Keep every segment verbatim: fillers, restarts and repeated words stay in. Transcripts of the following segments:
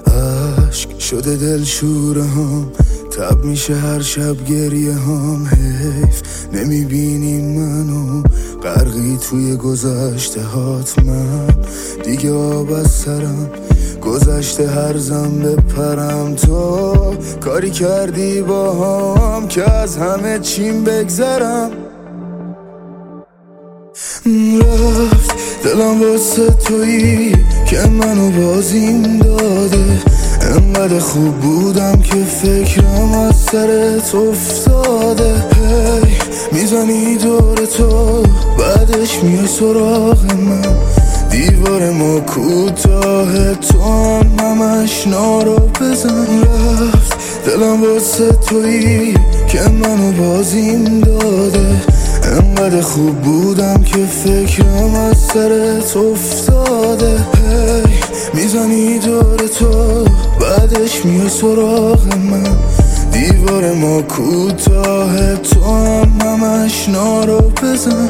عشق شده دل شوره هم، تب میشه هر شب گریه هم. حیف نمیبینی منو غرقی توی گذشته هات. من دیگه آب از سرم گذشته، هر زن بپرم. تو کاری کردی با هم که از همه چیم بگذرم. رفت دلم واسه تویی که منو بازیم داده. انقدر خوب بودم که فکرم از سرت افتاده. هی میزنی دور تو، بعدش میای سراغ من. دیوار ما کوتاه، تو هم همش نارو بزن. رفت دلم واسه تویی که منو بازیم داده. انقدر خوب بودم که فکرم از سرت افتاده. هی میزنی دور تو، بعدش میای سراغ من. دیوار ما کوتاه، تو هم همش نارو بزن.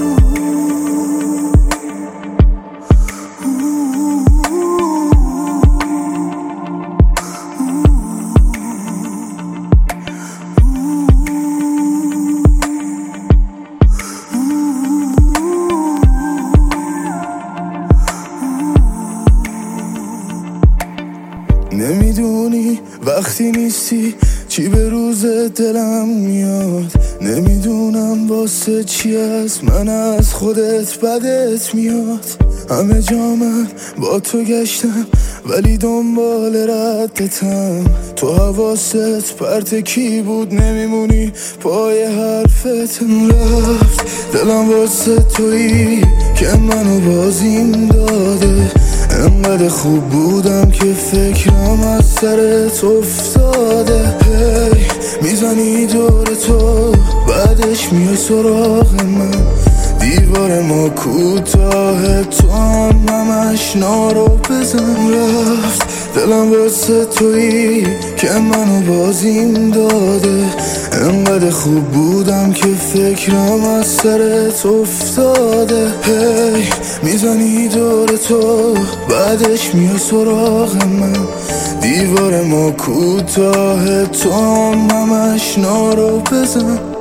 نمیدونی وقتی نیستی چی به روز دلم میاد. نمیدونم واسه چی از من از خودت بدت میاد. همه جا من با تو گشتم ولی دنبال ردتم. تو حواست پرت کی بود، نمیمونی پای حرفتم. رفت دلم واسه تویی که منو بازیم داده. انقدر خوب بودم که فکرم از سرت افتاده. هی میزنی دور تو، بعدش میای سراغ من. دیوار ما کوتاه، تو هم همش نارو بزن. رفت دلم واسه تویی که منو بازیم داده. انقدر خوب بودم که فکرم از سرت افتاده. هی میزنی دور تو، بعدش میای سراغ من. دیوار ما کوتاه، تو هم همش نارو بزن.